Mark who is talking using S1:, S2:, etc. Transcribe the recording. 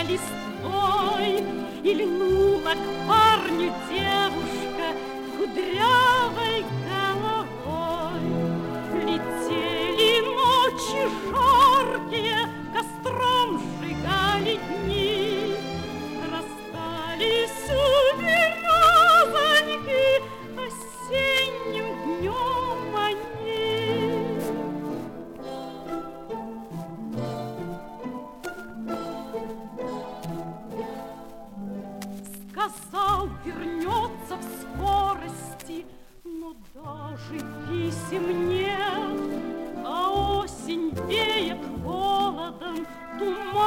S1: листвой, и льнула к парню девушка кудрявой головой. Летели ночи жаркие, костром сжигали дни, расстались у березоньки осенним днем они. Сказал, вернется в скорости, но даже писем нет, а осень веет холодом, туман.